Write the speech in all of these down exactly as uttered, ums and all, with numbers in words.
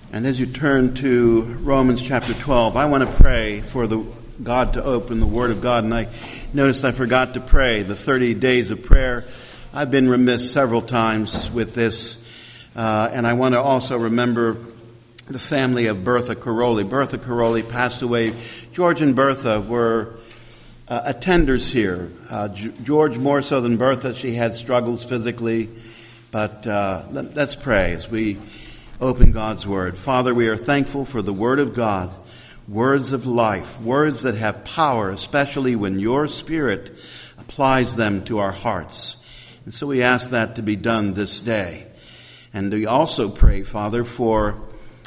And as you turn to Romans chapter twelve, I want to pray for the God to open the Word of God. And I noticed I forgot to pray the thirty days of prayer. I've been remiss several times with this. Uh, and I want to also remember the family of Bertha Caroli. Bertha Caroli passed away. George and Bertha were uh, attenders here. Uh, G- George more so than Bertha. She had struggles physically. But uh, let, let's pray as we open God's Word. Father, we are thankful for the Word of God, words of life, words that have power, especially when your Spirit applies them to our hearts. And so we ask that to be done this day. And we also pray, Father, for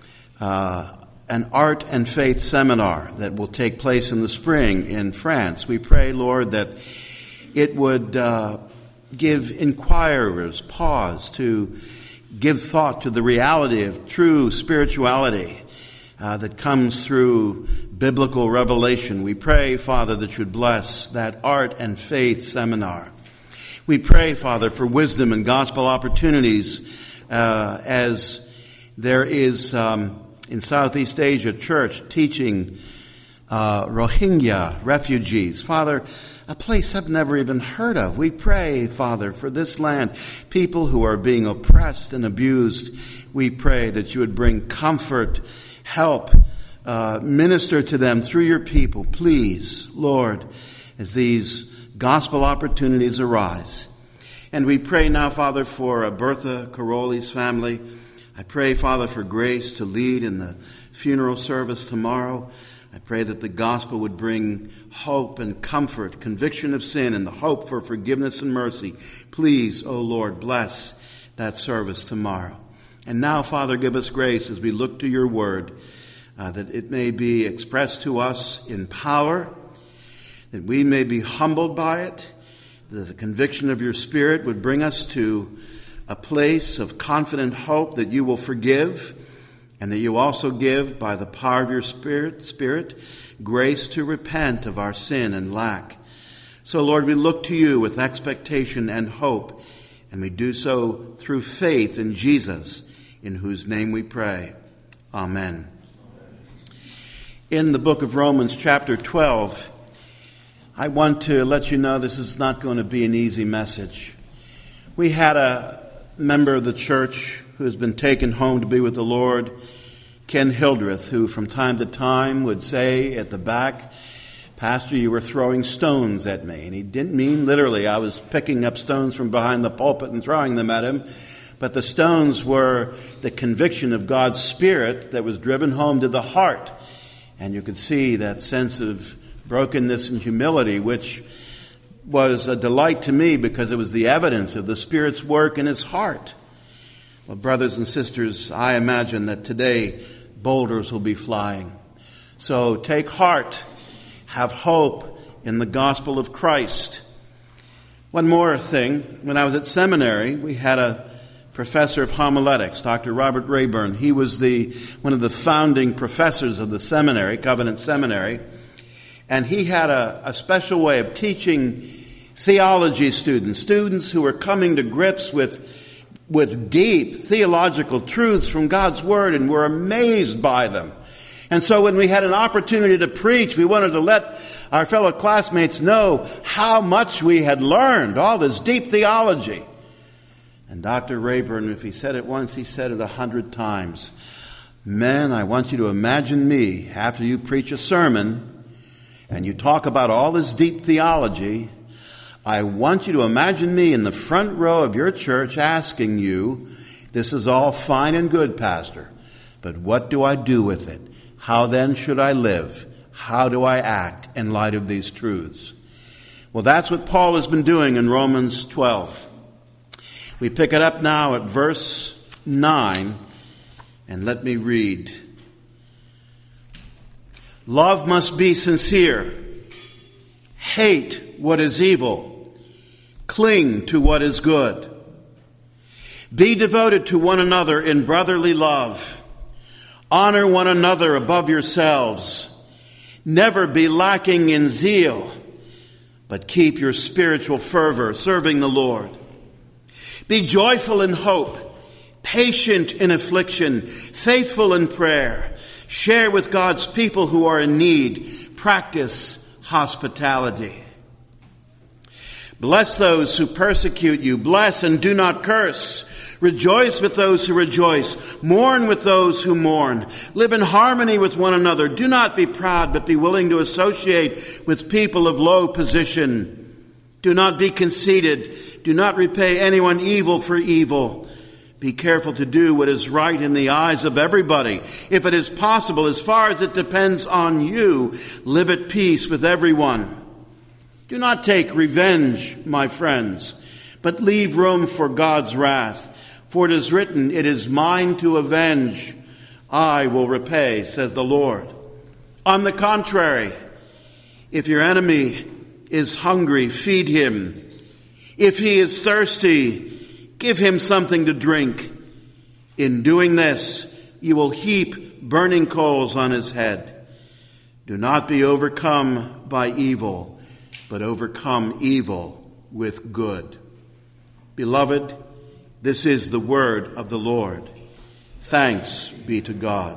uh, an art and faith seminar that will take place in the spring in France. We pray, Lord, that it would uh, give inquirers pause to give thought to the reality of true spirituality uh, that comes through biblical revelation. We pray, Father, that you would bless that art and faith seminar. We pray, Father, for wisdom and gospel opportunities uh, as there is um, in Southeast Asia church teaching uh, Rohingya refugees. Father, a place I've never even heard of. We pray, Father, for this land, people who are being oppressed and abused. We pray that you would bring comfort, help, uh, minister to them through your people. Please, Lord, as these gospel opportunities arise. And we pray now, Father, for Bertha Caroli's family. I pray, Father, for grace to lead in the funeral service tomorrow. I pray that the gospel would bring hope and comfort, conviction of sin, and the hope for forgiveness and mercy. Please, O Lord, bless that service tomorrow. And now, Father, give us grace as we look to your word, uh, that it may be expressed to us in power, that we may be humbled by it, that the conviction of your Spirit would bring us to a place of confident hope that you will forgive, and that you also give, by the power of your Spirit, Spirit, grace to repent of our sin and lack. So, Lord, we look to you with expectation and hope, and we do so through faith in Jesus, in whose name we pray. Amen. In the book of Romans, chapter twelve, I want to let you know this is not going to be an easy message. We had a member of the church who has been taken home to be with the Lord, Ken Hildreth, who from time to time would say at the back, "Pastor, you were throwing stones at me." And he didn't mean literally. I was picking up stones from behind the pulpit and throwing them at him. But the stones were the conviction of God's Spirit that was driven home to the heart. And you could see that sense of brokenness and humility, which was a delight to me because it was the evidence of the Spirit's work in his heart. Well, brothers and sisters, I imagine that today boulders will be flying. So take heart, have hope in the gospel of Christ. One more thing. When I was at seminary, we had a professor of homiletics, Doctor Robert Rayburn. He was the one of the founding professors of the seminary, Covenant Seminary. And he had a, a special way of teaching theology students, students who were coming to grips with with deep theological truths from God's Word and were amazed by them. And so when we had an opportunity to preach, we wanted to let our fellow classmates know how much we had learned, all this deep theology. And Doctor Rayburn, if he said it once, he said it a hundred times. "Men, I want you to imagine me after you preach a sermon and you talk about all this deep theology. I want you to imagine me in the front row of your church asking you, 'This is all fine and good, Pastor, but what do I do with it? How then should I live? How do I act in light of these truths?'" Well, that's what Paul has been doing in Romans twelve. We pick it up now at verse nine, and let me read. "Love must be sincere. Hate what is evil. Cling to what is good. Be devoted to one another in brotherly love. Honor one another above yourselves. Never be lacking in zeal, but keep your spiritual fervor serving the Lord. Be joyful in hope, patient in affliction, faithful in prayer. Share with God's people who are in need. Practice hospitality. Bless those who persecute you. Bless and do not curse. Rejoice with those who rejoice. Mourn with those who mourn. Live in harmony with one another. Do not be proud, but be willing to associate with people of low position. Do not be conceited. Do not repay anyone evil for evil. Be careful to do what is right in the eyes of everybody. If it is possible, as far as it depends on you, live at peace with everyone. Do not take revenge, my friends, but leave room for God's wrath. For it is written, "It is mine to avenge. I will repay," says the Lord. On the contrary, if your enemy is hungry, feed him. If he is thirsty, give him something to drink. In doing this, you will heap burning coals on his head. Do not be overcome by evil, but overcome evil with good. Beloved, this is the word of the Lord. Thanks be to God.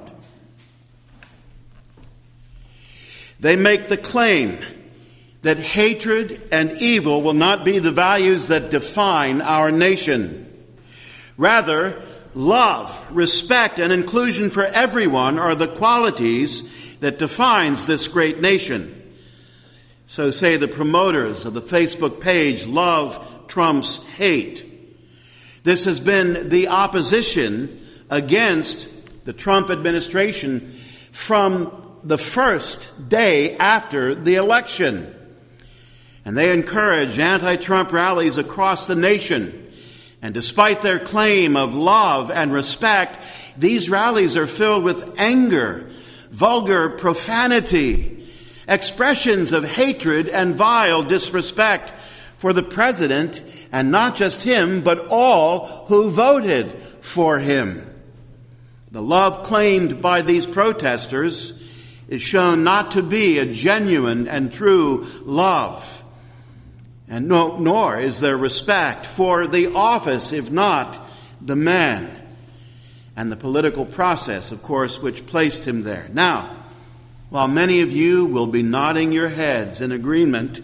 They make the claim that hatred and evil will not be the values that define our nation. Rather, love, respect, and inclusion for everyone are the qualities that defines this great nation. So say the promoters of the Facebook page, Love Trumps Hate. This has been the opposition against the Trump administration from the first day after the election. And they encourage anti-Trump rallies across the nation. And despite their claim of love and respect, these rallies are filled with anger, vulgar profanity, expressions of hatred and vile disrespect for the president, and not just him, but all who voted for him. The love claimed by these protesters is shown not to be a genuine and true love. And no, nor is there respect for the office, if not the man, and the political process, of course, which placed him there. Now, while many of you will be nodding your heads in agreement,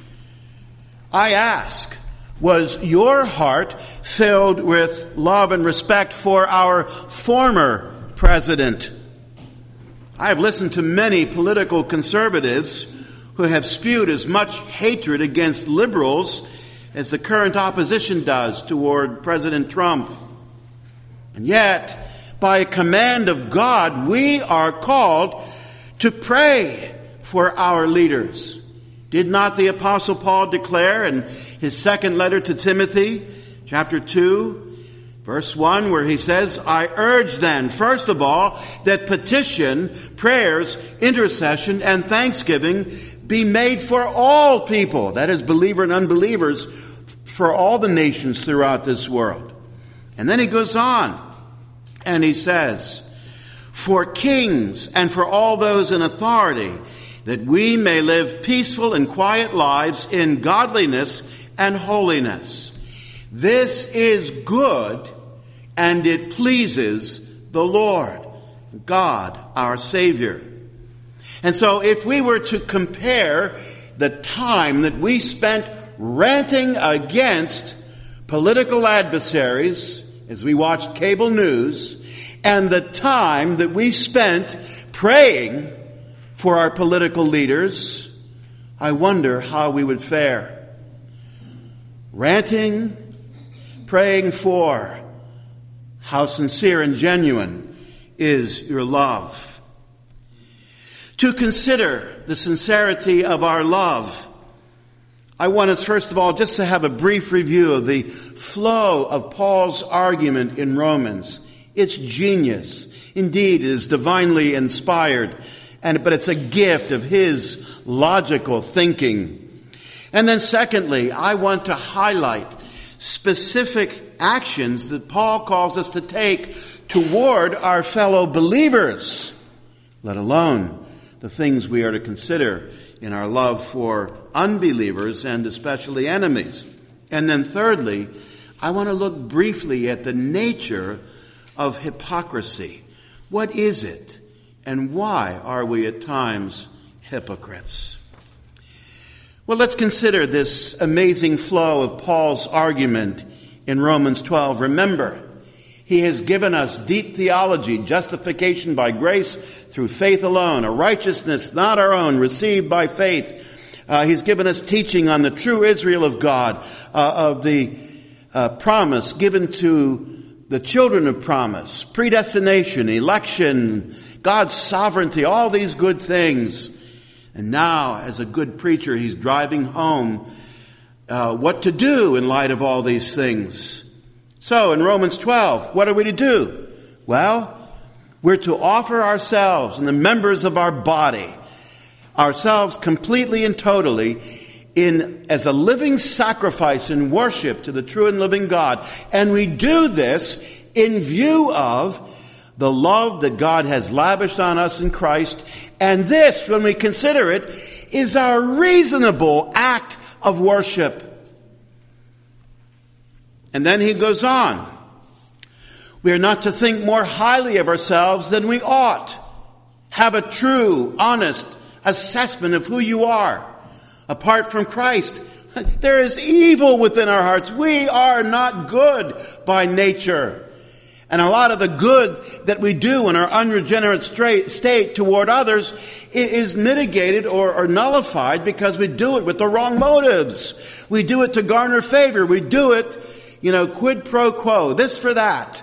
I ask, was your heart filled with love and respect for our former president? I have listened to many political conservatives who have spewed as much hatred against liberals as the current opposition does toward President Trump. And yet, by a command of God, we are called to pray for our leaders. Did not the Apostle Paul declare in his second letter to Timothy, chapter two, verse one, where he says, I urge then, first of all, that petition, prayers, intercession, and thanksgiving be made for all people, that is, believer and unbelievers, for all the nations throughout this world. And then he goes on, and he says, for kings and for all those in authority, that we may live peaceful and quiet lives in godliness and holiness. This is good, and it pleases the Lord, God, our Savior. And so if we were to compare the time that we spent ranting against political adversaries as we watched cable news, and the time that we spent praying for our political leaders, I wonder how we would fare. Ranting, praying for, how sincere and genuine is your love? To consider the sincerity of our love, I want us, first of all, just to have a brief review of the flow of Paul's argument in Romans. It's genius. Indeed, it is divinely inspired. And, but it's a gift of his logical thinking. And then secondly, I want to highlight specific actions that Paul calls us to take toward our fellow believers, let alone the things we are to consider in our love for unbelievers and especially enemies. And then thirdly, I want to look briefly at the nature of hypocrisy. What is it, and why are we at times hypocrites? Well, let's consider this amazing flow of Paul's argument in Romans twelve. Remember, he has given us deep theology, justification by grace through faith alone, a righteousness not our own, received by faith. Uh, he's given us teaching on the true Israel of God, uh, of the uh, promise given to the children of promise, predestination, election, God's sovereignty, all these good things. And now, as a good preacher, he's driving home uh, what to do in light of all these things. So, in Romans twelve, what are we to do? Well, we're to offer ourselves and the members of our body, ourselves completely and totally, in as a living sacrifice in worship to the true and living God. And we do this in view of the love that God has lavished on us in Christ. And this, when we consider it, is our reasonable act of worship. And then he goes on. We are not to think more highly of ourselves than we ought. Have a true, honest assessment of who you are. Apart from Christ, there is evil within our hearts. We are not good by nature. And a lot of the good that we do in our unregenerate state toward others is mitigated or, or nullified because we do it with the wrong motives. We do it to garner favor. We do it, you know, quid pro quo, this for that.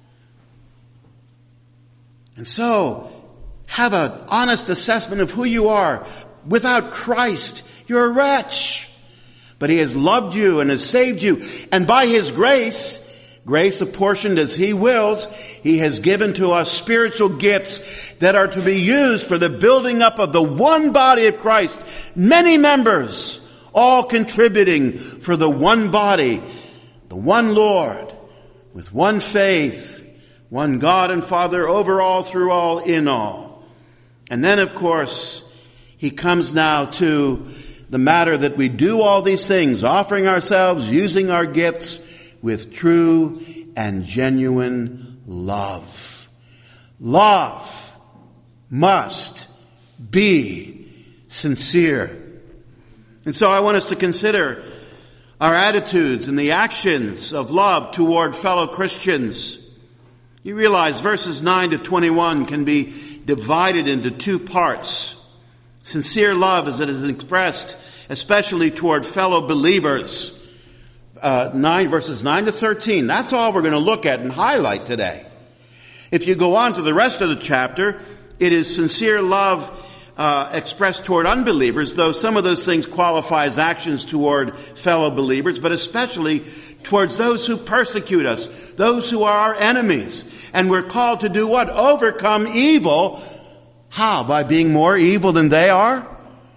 And so, have an honest assessment of who you are. Without Christ, you're a wretch. But he has loved you and has saved you. And by his grace, grace apportioned as he wills, he has given to us spiritual gifts that are to be used for the building up of the one body of Christ. Many members, all contributing for the one body, the one Lord, with one faith, one God and Father, over all, through all, in all. And then, of course, he comes now to the matter that we do all these things, offering ourselves, using our gifts with true and genuine love. Love must be sincere. And so I want us to consider our attitudes and the actions of love toward fellow Christians. You realize verses nine to twenty-one can be divided into two parts. Sincere love as it is expressed, especially toward fellow believers. Uh, nine verses nine to thirteen. That's all we're going to look at and highlight today. If you go on to the rest of the chapter, it is sincere love uh, expressed toward unbelievers, though some of those things qualify as actions toward fellow believers, but especially towards those who persecute us, those who are our enemies. And we're called to do what? Overcome evil. How? By being more evil than they are?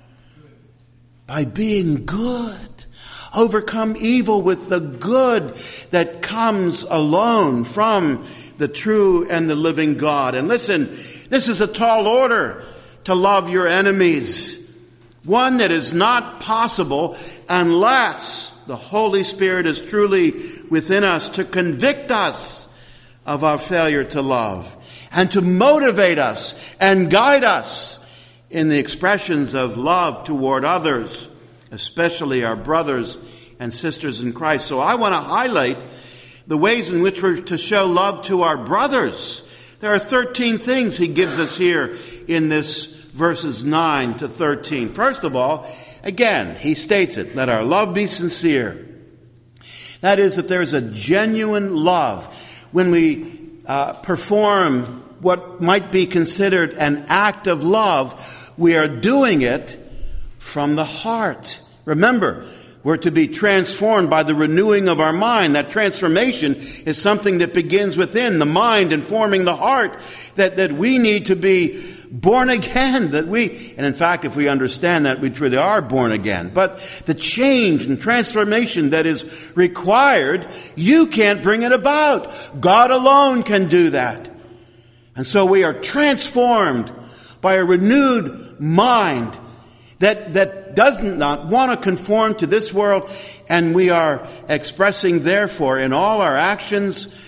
By being good. Overcome evil with the good that comes alone from the true and the living God. And listen, this is a tall order to love your enemies. One that is not possible unless the Holy Spirit is truly within us to convict us of our failure to love and to motivate us and guide us in the expressions of love toward others, especially our brothers and sisters in Christ. So I want to highlight the ways in which we're to show love to our brothers. There are thirteen things he gives us here in this verses nine to thirteen. First of all, again, he states it, let our love be sincere. That is, that there's a genuine love. When we uh, perform what might be considered an act of love, we are doing it from the heart. Remember, we're to be transformed by the renewing of our mind. That transformation is something that begins within the mind and forming the heart, that, that we need to be born again, that we, and in fact, if we understand that, we truly are born again. But the change and transformation that is required, you can't bring it about. God alone can do that. And so we are transformed by a renewed mind that, that does not want to conform to this world, and we are expressing, therefore, in all our actions,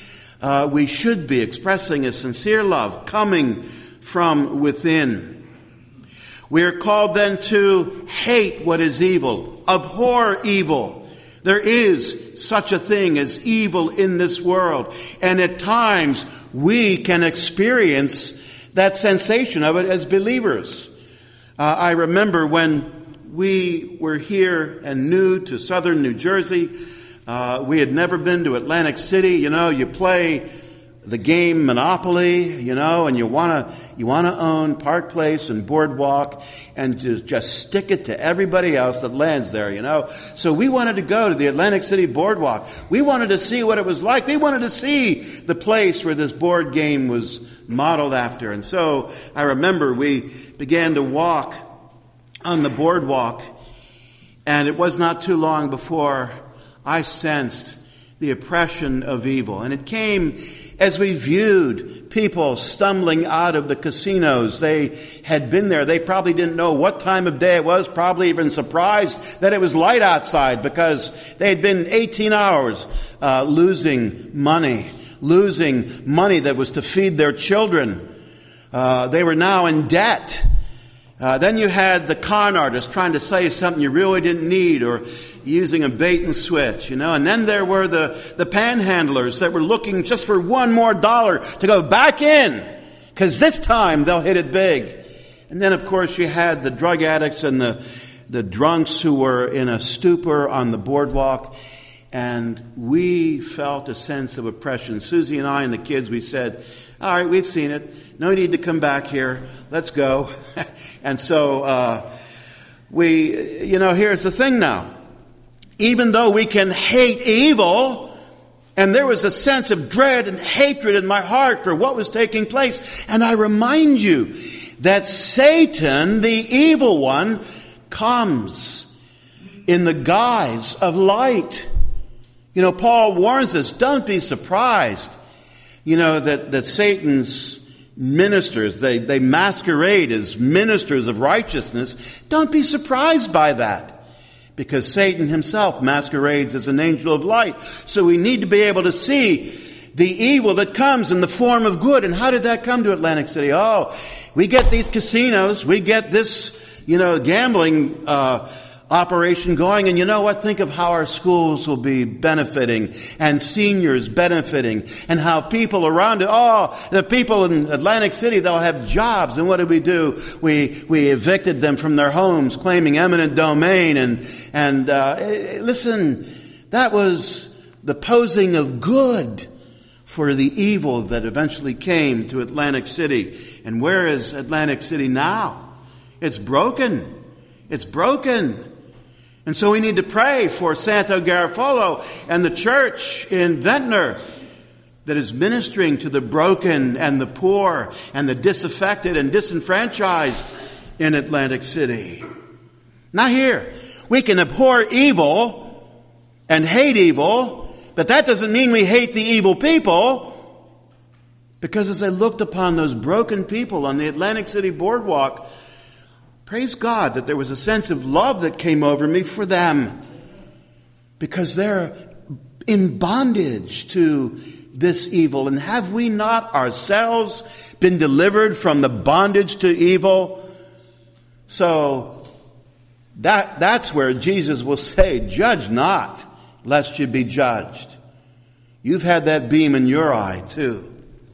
uh, we should be expressing a sincere love coming from within. We are called then to hate what is evil, abhor evil. There is such a thing as evil in this world, and at times we can experience that sensation of it as believers. Uh, I remember when we were here and new to southern New Jersey, uh, we had never been to Atlantic City. You know, you play the game Monopoly, you know, and you want to you want to own Park Place and Boardwalk and just, just stick it to everybody else that lands there, you know. So we wanted to go to the Atlantic City Boardwalk. We wanted to see what it was like. We wanted to see the place where this board game was modeled after. And so I remember we began to walk on the boardwalk, and it was not too long before I sensed the oppression of evil. And it came as we viewed people stumbling out of the casinos. They had been there. They probably didn't know what time of day it was, probably even surprised that it was light outside, because they had been eighteen hours uh, losing money, losing money that was to feed their children. Uh, they were now in debt. Uh, then you had the con artist trying to sell you something you really didn't need, or using a bait and switch, you know. And then there were the, the panhandlers that were looking just for one more dollar to go back in, because this time they'll hit it big. And then, of course, you had the drug addicts and the, the drunks who were in a stupor on the boardwalk. And we felt a sense of oppression. Susie and I and the kids, we said, all right, we've seen it. No need to come back here. Let's go. And so uh, we, you know, here's the thing now. Even though we can hate evil, and there was a sense of dread and hatred in my heart for what was taking place. And I remind you that Satan, the evil one, comes in the guise of light. You know, Paul warns us, don't be surprised, you know, that, that Satan's ministers, they, they masquerade as ministers of righteousness. Don't be surprised by that, because Satan himself masquerades as an angel of light. So we need to be able to see the evil that comes in the form of good. And how did that come to Atlantic City? Oh, we get these casinos, we get this, you know, gambling uh operation going, and you know what? Think of how our schools will be benefiting, and seniors benefiting, and how people around it, oh, the people in Atlantic City, they'll have jobs. And what did we do? We we evicted them from their homes, claiming eminent domain. And and uh, listen, that was the posing of good for the evil that eventually came to Atlantic City. And where is Atlantic City now? It's broken. It's broken. And so we need to pray for Santo Garofalo and the church in Ventnor that is ministering to the broken and the poor and the disaffected and disenfranchised in Atlantic City. Now here, we can abhor evil and hate evil, but that doesn't mean we hate the evil people. Because as I looked upon those broken people on the Atlantic City boardwalk, praise God that there was a sense of love that came over me for them, because they're in bondage to this evil. And have we not ourselves been delivered from the bondage to evil? So that that's where Jesus will say, judge not, lest you be judged. You've had that beam in your eye too.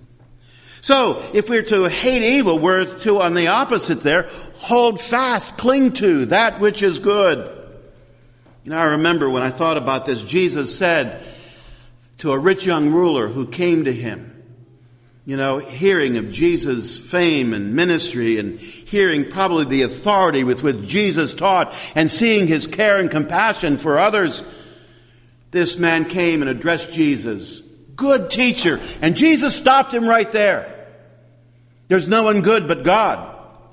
So, if we're to hate evil, we're to, on the opposite there, hold fast, cling to that which is good. You know, I remember when I thought about this, Jesus said to a rich young ruler who came to him, you know, hearing of Jesus' fame and ministry, and hearing probably the authority with which Jesus taught, and seeing his care and compassion for others, this man came and addressed Jesus. Good teacher. And Jesus stopped him right there. There's no one good but God.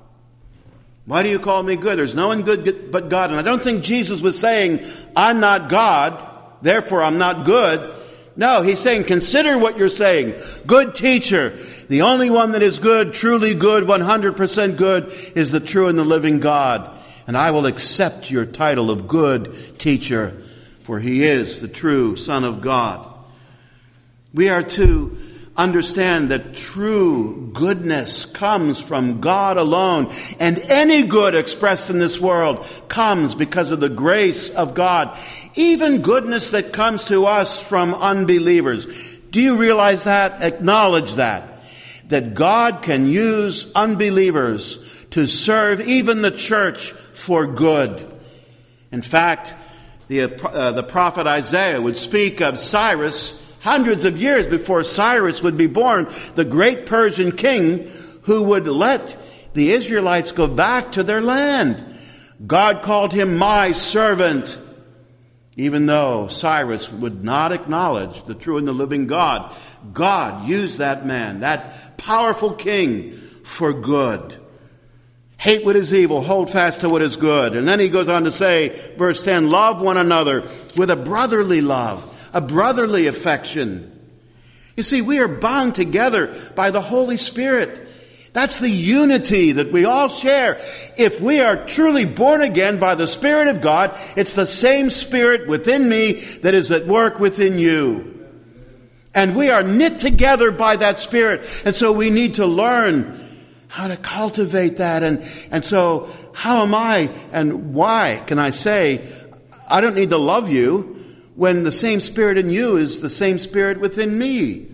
Why do you call me good? There's no one good but God. And I don't think Jesus was saying, I'm not God, therefore I'm not good. No, he's saying, consider what you're saying. Good teacher. The only one that is good, truly good, one hundred percent good, is the true and the living God. And I will accept your title of good teacher, for he is the true Son of God. We are to understand that true goodness comes from God alone. And any good expressed in this world comes because of the grace of God. Even goodness that comes to us from unbelievers. Do you realize that? Acknowledge that. That God can use unbelievers to serve even the church for good. In fact, the, uh, the prophet Isaiah would speak of Cyrus hundreds of years before Cyrus would be born, the great Persian king who would let the Israelites go back to their land. God called him my servant, even though Cyrus would not acknowledge the true and the living God. God used that man, that powerful king, for good. Hate what is evil, hold fast to what is good. And then he goes on to say, verse ten, love one another with a brotherly love, a brotherly affection. You see, we are bound together by the Holy Spirit. That's the unity that we all share. If we are truly born again by the Spirit of God, it's the same Spirit within me that is at work within you. And we are knit together by that Spirit. And so we need to learn how to cultivate that. And, and so how am I and why can I say, I don't need to love you when the same Spirit in you is the same Spirit within me?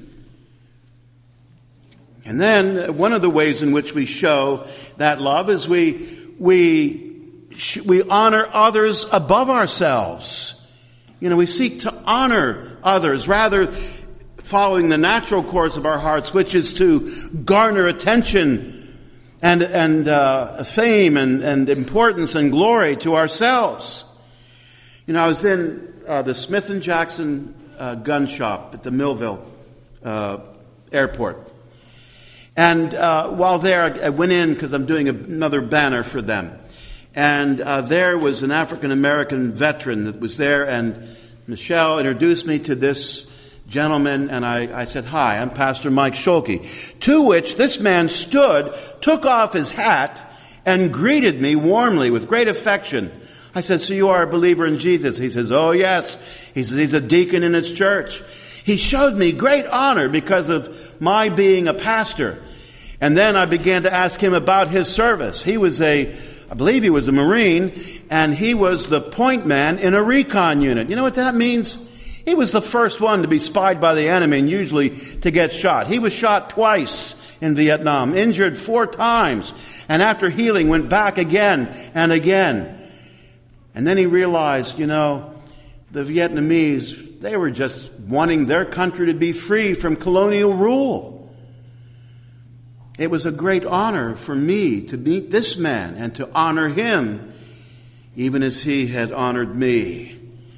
And then one of the ways in which we show that love is we we we honor others above ourselves. You know, we seek to honor others rather following the natural course of our hearts, which is to garner attention and and uh, fame and, and importance and glory to ourselves. You know, I was in uh, the Smith and Jackson uh, gun shop at the Millville uh, airport. And uh, while there, I went in because I'm doing another banner for them. And uh, there was an African-American veteran that was there, and Michelle introduced me to this gentleman, and I, I said, hi, I'm Pastor Mike Scholke. To which this man stood, took off his hat, and greeted me warmly with great affection. I said, so you are a believer in Jesus? He says, oh yes. He says, he's a deacon in his church. He showed me great honor because of my being a pastor. And then I began to ask him about his service. He was a, I believe he was a Marine, and he was the point man in a recon unit. You know what that means? He was the first one to be spied by the enemy and usually to get shot. He was shot twice in Vietnam, injured four times, and after healing went back again and again. And then he realized, you know, the Vietnamese, they were just wanting their country to be free from colonial rule. It was a great honor for me to meet this man and to honor him, even as he had honored me.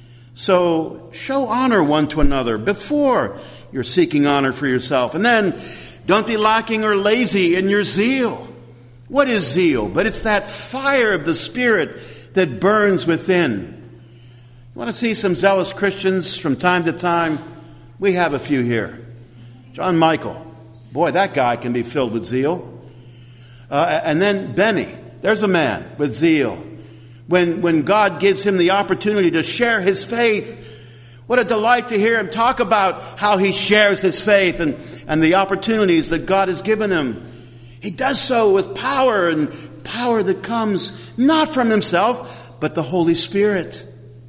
So show honor one to another before you're seeking honor for yourself. And then don't be lacking or lazy in your zeal. What is zeal? But it's that fire of the Spirit that burns within. You want to see some zealous Christians from time to time? We have a few here. John Michael. Boy, that guy can be filled with zeal. Uh, and then Benny. There's a man with zeal. When, when God gives him the opportunity to share his faith, what a delight to hear him talk about how he shares his faith and, and the opportunities that God has given him. He does so with power, and power that comes not from himself, but the Holy Spirit.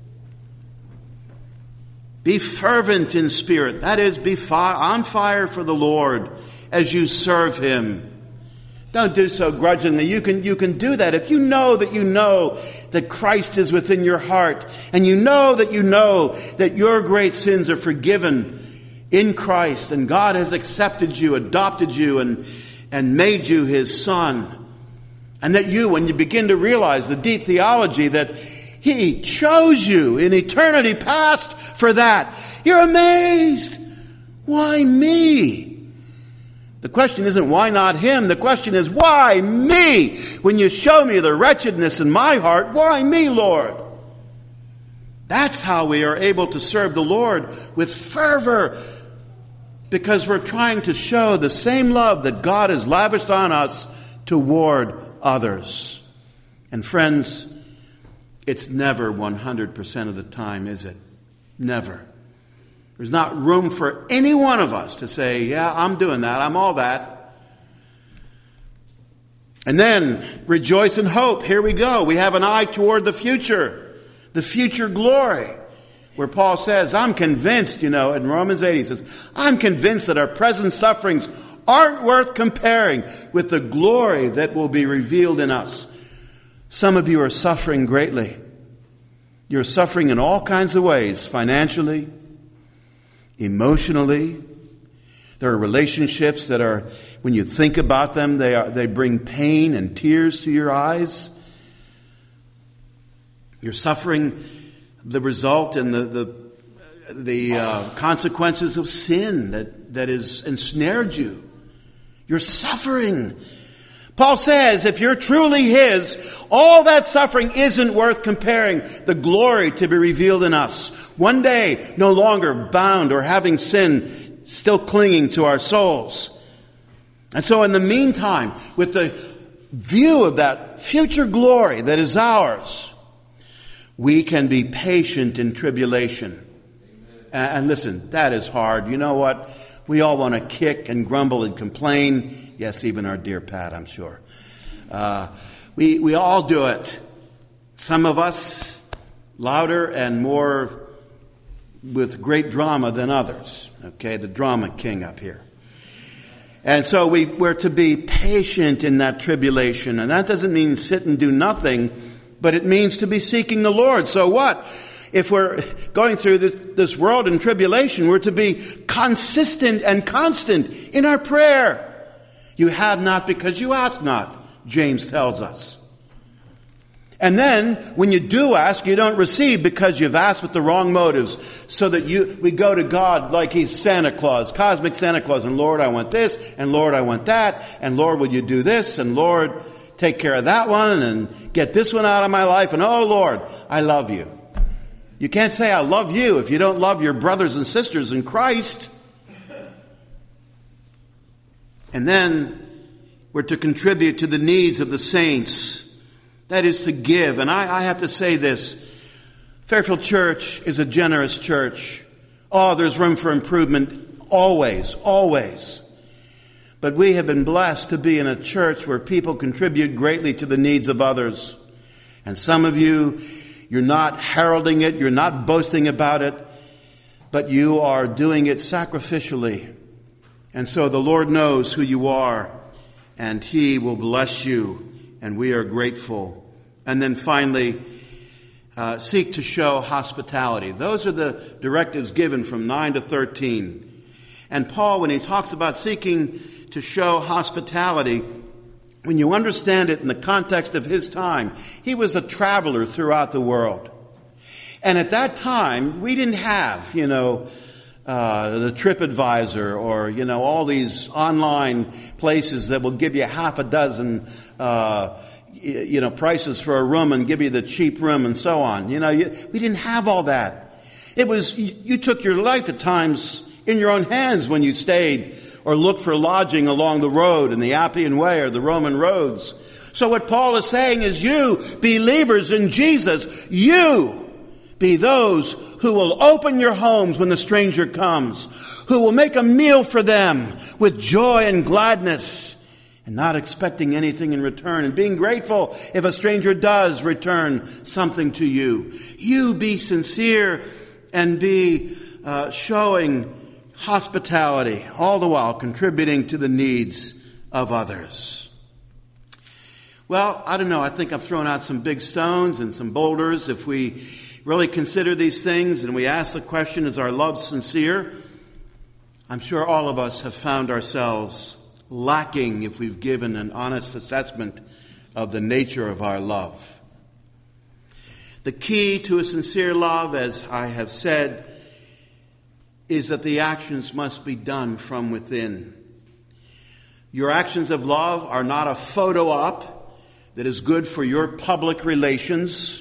Be fervent in spirit. That is, be fi- on fire for the Lord as you serve Him. Don't do so grudgingly. You can, you can do that if you know that you know that Christ is within your heart, and you know that you know that your great sins are forgiven in Christ, and God has accepted you, adopted you, and, and made you His Son. And that you, when you begin to realize the deep theology that He chose you in eternity past for that, you're amazed. Why me? The question isn't why not Him. The question is why me? When you show me the wretchedness in my heart, why me, Lord? That's how we are able to serve the Lord with fervor, because we're trying to show the same love that God has lavished on us toward others. And friends, it's never one hundred percent of the time, is it? Never. There's not room for any one of us to say, yeah, I'm doing that, I'm all that. And then, rejoice in hope. Here we go. We have an eye toward the future, the future glory, where Paul says, I'm convinced, you know, in Romans eight, he says, I'm convinced that our present sufferings aren't worth comparing with the glory that will be revealed in us. Some of you are suffering greatly. You're suffering in all kinds of ways, financially, emotionally. There are relationships that are, when you think about them, they are they bring pain and tears to your eyes. You're suffering the result and the the, the uh, consequences of sin that, that has ensnared you. You're suffering. Paul says, if you're truly His, all that suffering isn't worth comparing the glory to be revealed in us. One day, no longer bound or having sin still clinging to our souls. And so in the meantime, with the view of that future glory that is ours, we can be patient in tribulation. And listen, that is hard. You know what? We all want to kick and grumble and complain. Yes, even our dear Pat, I'm sure. Uh, we we all do it. Some of us louder and more with great drama than others. Okay, the drama king up here. And so we, we're to be patient in that tribulation. And that doesn't mean sit and do nothing, but it means to be seeking the Lord. So what? If we're going through this, this world in tribulation, we're to be consistent and constant in our prayer. You have not because you ask not, James tells us. And then, when you do ask, you don't receive because you've asked with the wrong motives. So that you, we go to God like He's Santa Claus, cosmic Santa Claus. And Lord, I want this. And Lord, I want that. And Lord, will you do this? And Lord, take care of that one. And get this one out of my life. And oh Lord, I love you. You can't say I love you if you don't love your brothers and sisters in Christ. And then we're to contribute to the needs of the saints. That is to give. And I, I have to say this. Fairfield Church is a generous church. Oh, there's room for improvement. Always, always. But we have been blessed to be in a church where people contribute greatly to the needs of others. And some of you, you're not heralding it. You're not boasting about it. But you are doing it sacrificially. And so the Lord knows who you are. And He will bless you. And we are grateful. And then finally, uh, seek to show hospitality. Those are the directives given from nine to thirteen. And Paul, when he talks about seeking to show hospitality, when you understand it in the context of his time, he was a traveler throughout the world. And at that time, we didn't have, you know, Uh, the TripAdvisor or, you know, all these online places that will give you half a dozen, uh, you know, prices for a room and give you the cheap room and so on. You know, you, we didn't have all that. It was, you, you took your life at times in your own hands when you stayed or looked for lodging along the road in the Appian Way or the Roman roads. So what Paul is saying is, you believers in Jesus, you be those who will open your homes when the stranger comes, who will make a meal for them with joy and gladness, and not expecting anything in return, and being grateful if a stranger does return something to you. You be sincere and be uh, showing hospitality, all the while contributing to the needs of others. Well, I don't know. I think I've thrown out some big stones and some boulders. If we really consider these things and we ask the question, is our love sincere? I'm sure all of us have found ourselves lacking if we've given an honest assessment of the nature of our love. The key to a sincere love, as I have said, is that the actions must be done from within. Your actions of love are not a photo op that is good for your public relations.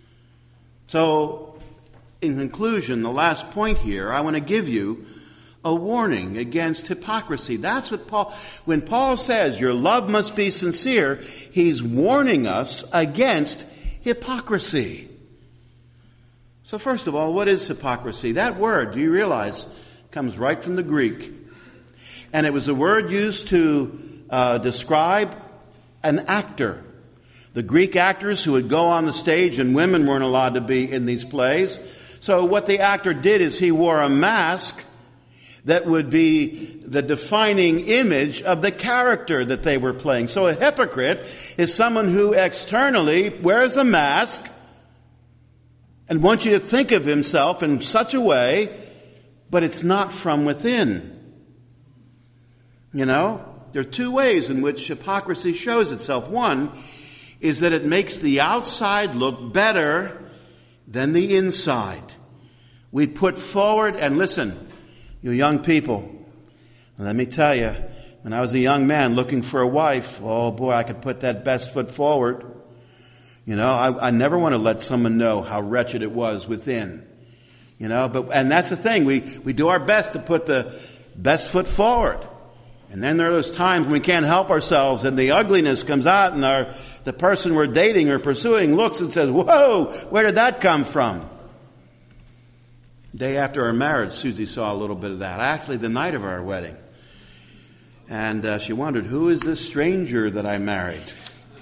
So, in conclusion, the last point here, I want to give you a warning against hypocrisy. That's what Paul, when Paul says your love must be sincere, he's warning us against hypocrisy. So first of all, what is hypocrisy? That word, do you realize, comes right from the Greek. And it was a word used to uh, describe an actor. The Greek actors who would go on the stage, and women weren't allowed to be in these plays. So what the actor did is he wore a mask that would be the defining image of the character that they were playing. So a hypocrite is someone who externally wears a mask and wants you to think of himself in such a way, but it's not from within. You know, there are two ways in which hypocrisy shows itself. One is that it makes the outside look better than the inside. We put forward, and listen, you young people, let me tell you, when I was a young man looking for a wife, oh boy, I could put that best foot forward. You know, I, I never want to let someone know how wretched it was within. You know, but and that's the thing, we, we do our best to put the best foot forward. And then there are those times when we can't help ourselves and the ugliness comes out, and our the person we're dating or pursuing looks and says, whoa, where did that come from? Day after our marriage, Susie saw a little bit of that. Actually, the night of our wedding. And uh, she wondered, who is this stranger that I married?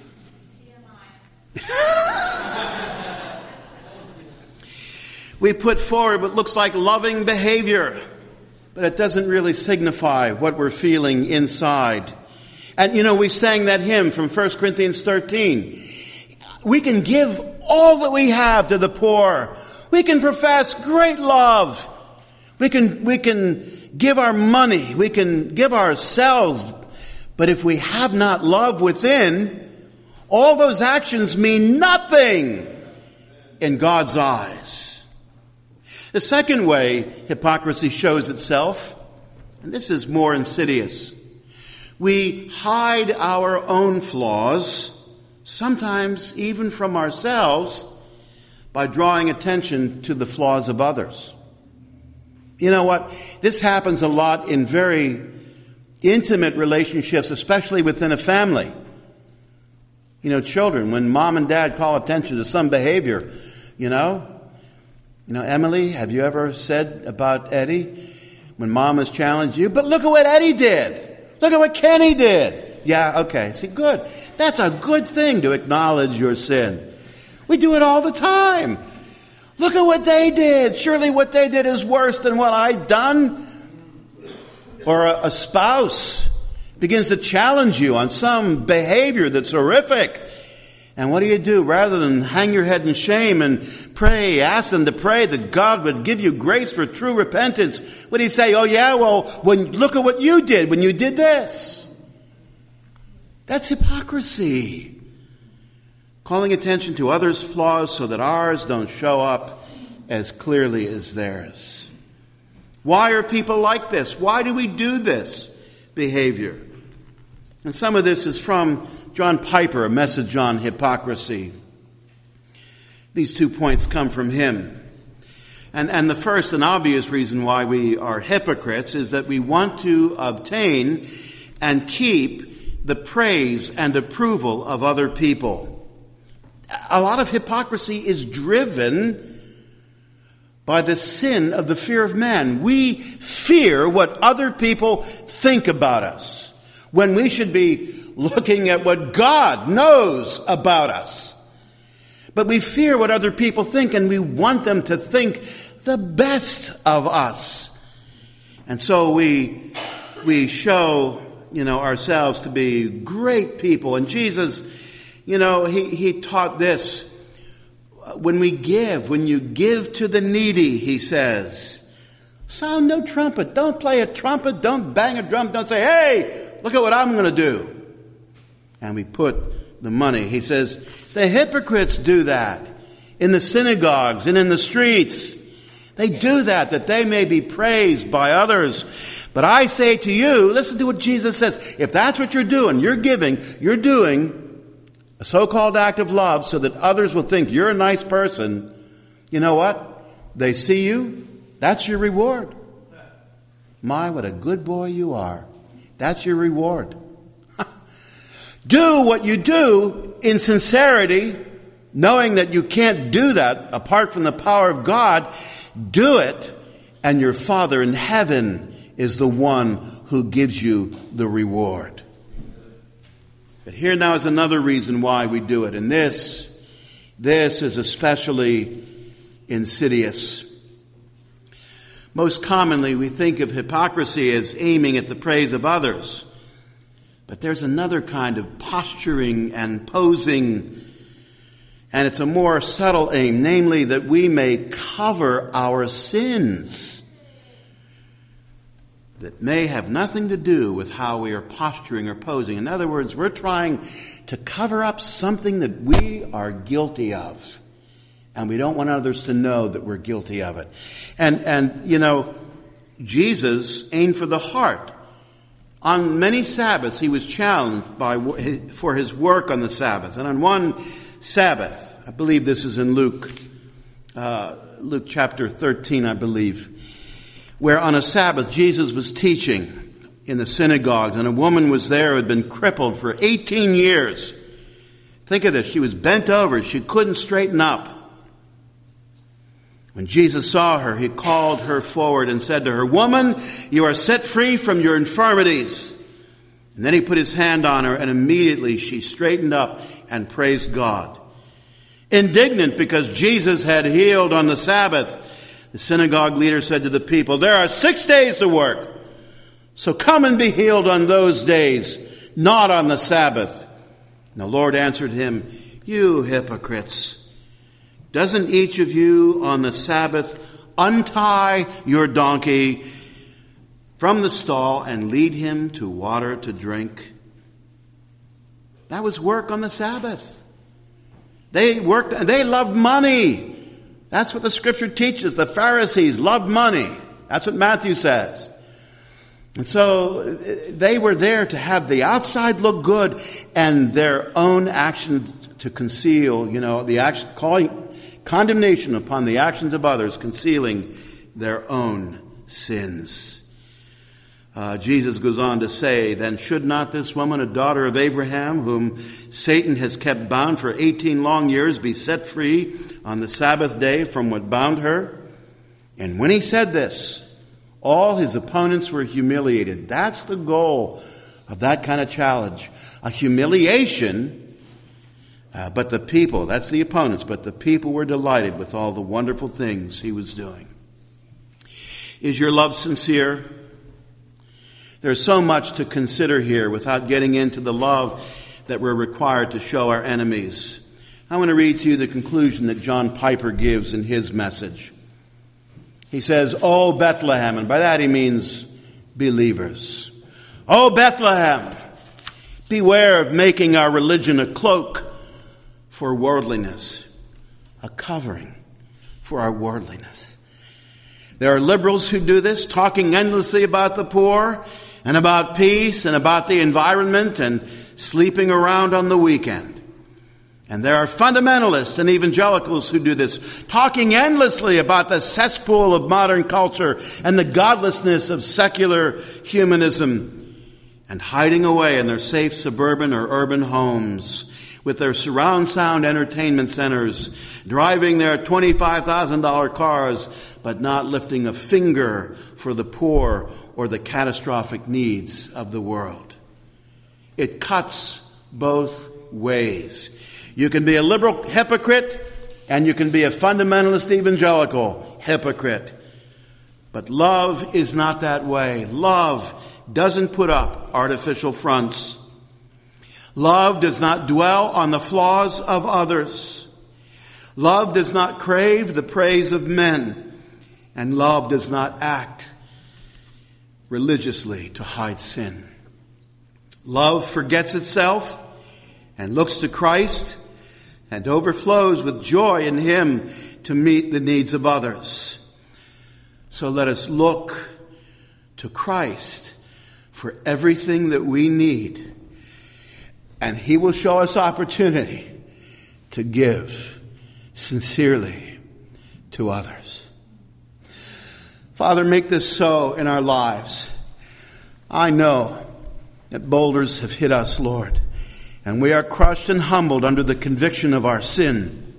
We put forward what looks like loving behavior, but it doesn't really signify what we're feeling inside. And, you know, we sang that hymn from First Corinthians thirteen. We can give all that we have to the poor. We can profess great love. We can, we can give our money. We can give ourselves. But if we have not love within, all those actions mean nothing in God's eyes. The second way hypocrisy shows itself, and this is more insidious, we hide our own flaws, sometimes even from ourselves, by drawing attention to the flaws of others. You know what? This happens a lot in very intimate relationships, especially within a family. You know, children, when mom and dad call attention to some behavior, you know, You know, Emily, have you ever said about Eddie, when mom has challenged you, but look at what Eddie did. Look at what Kenny did. Yeah, okay. See, good. That's a good thing to acknowledge your sin. We do it all the time. Look at what they did. Surely what they did is worse than what I've done. Or a, a spouse begins to challenge you on some behavior that's horrific. And what do you do? Rather than hang your head in shame and pray, ask them to pray that God would give you grace for true repentance, what do you say? Oh yeah, well, when look at what you did when you did this. That's hypocrisy. Calling attention to others' flaws so that ours don't show up as clearly as theirs. Why are people like this? Why do we do this behavior? And some of this is from John Piper, A Message on Hypocrisy. These two points come from him. And, and the first and obvious reason why we are hypocrites is that we want to obtain and keep the praise and approval of other people. A lot of hypocrisy is driven by the sin of the fear of man. We fear what other people think about us, when we should be looking at what God knows about us. But we fear what other people think, and we want them to think the best of us. And so we we show, you know, ourselves to be great people. And Jesus, you know, he, he taught this. When we give, when you give to the needy, he says, sound no trumpet. Don't play a trumpet. Don't bang a drum. Don't say, hey, look at what I'm going to do. And we put the money. He says, the hypocrites do that in the synagogues and in the streets. They do that, that they may be praised by others. But I say to you, listen to what Jesus says. If that's what you're doing, you're giving, you're doing a so-called act of love so that others will think you're a nice person. You know what? They see you. That's your reward. My, what a good boy you are. That's your reward. Do what you do in sincerity, knowing that you can't do that apart from the power of God, do it, and your Father in heaven is the one who gives you the reward. But here now is another reason why we do it, and this, this is especially insidious. Most commonly, we think of hypocrisy as aiming at the praise of others. But there's another kind of posturing and posing, and it's a more subtle aim, namely that we may cover our sins that may have nothing to do with how we are posturing or posing. In other words, we're trying to cover up something that we are guilty of. And we don't want others to know that we're guilty of it. And, and you know, Jesus aimed for the heart. On many Sabbaths, he was challenged by for his work on the Sabbath. And on one Sabbath, I believe this is in Luke, uh, Luke chapter thirteen, I believe, where on a Sabbath Jesus was teaching in the synagogue, and a woman was there who had been crippled for eighteen years. Think of this. She was bent over. She couldn't straighten up. When Jesus saw her, he called her forward and said to her, "Woman, you are set free from your infirmities." And then he put his hand on her, and immediately she straightened up and praised God. Indignant because Jesus had healed on the Sabbath, the synagogue leader said to the people, "There are six days to work, so come and be healed on those days, not on the Sabbath." And the Lord answered him, "You hypocrites! Doesn't each of you on the Sabbath untie your donkey from the stall and lead him to water to drink?" That was work on the Sabbath. They worked, they loved money. That's what the scripture teaches. The Pharisees loved money. That's what Matthew says. And so they were there to have the outside look good and their own actions to conceal, you know, the action, calling condemnation upon the actions of others, concealing their own sins. Uh, Jesus goes on to say, "Then should not this woman, a daughter of Abraham, whom Satan has kept bound for eighteen long years, be set free on the Sabbath day from what bound her?" And when he said this, all his opponents were humiliated. That's the goal of that kind of challenge. A humiliation. Uh, but the people, that's the opponents, but the people were delighted with all the wonderful things he was doing. Is your love sincere? There's so much to consider here without getting into the love that we're required to show our enemies. I want to read to you the conclusion that John Piper gives in his message. He says, "O Bethlehem," and by that he means believers. "O Bethlehem, beware of making our religion a cloak for worldliness, a covering for our worldliness." There are liberals who do this, talking endlessly about the poor and about peace and about the environment and sleeping around on the weekend. And there are fundamentalists and evangelicals who do this, talking endlessly about the cesspool of modern culture and the godlessness of secular humanism, and hiding away in their safe suburban or urban homes with their surround sound entertainment centers, driving their twenty-five thousand dollars cars, but not lifting a finger for the poor or the catastrophic needs of the world. It cuts both ways. You can be a liberal hypocrite, and you can be a fundamentalist evangelical hypocrite. But love is not that way. Love doesn't put up artificial fronts. Love does not dwell on the flaws of others. Love does not crave the praise of men. And love does not act religiously to hide sin. Love forgets itself and looks to Christ and overflows with joy in Him to meet the needs of others. So let us look to Christ for everything that we need, and He will show us opportunity to give sincerely to others. Father, make this so in our lives. I know that boulders have hit us, Lord, and we are crushed and humbled under the conviction of our sin.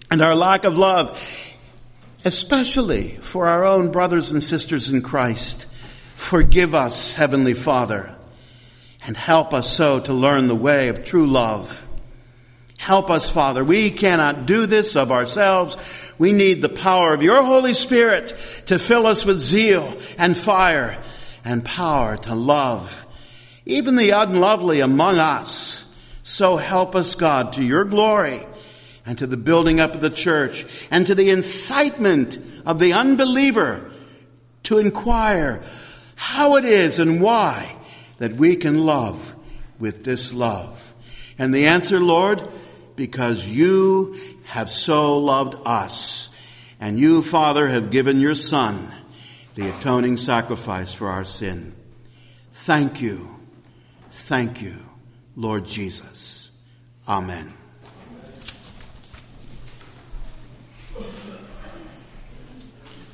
and our lack of love, especially for our own brothers and sisters in Christ. Forgive us, Heavenly Father, and help us so to learn the way of true love. Help us, Father. We cannot do this of ourselves. We need the power of your Holy Spirit to fill us with zeal and fire and power to love even the unlovely among us. So help us, God, to your glory and to the building up of the church and to the incitement of the unbeliever to inquire how it is and why that we can love with this love. And the answer, Lord, because you have so loved us. And you, Father, have given your Son the atoning sacrifice for our sin. Thank you. Thank you, Lord Jesus. Amen.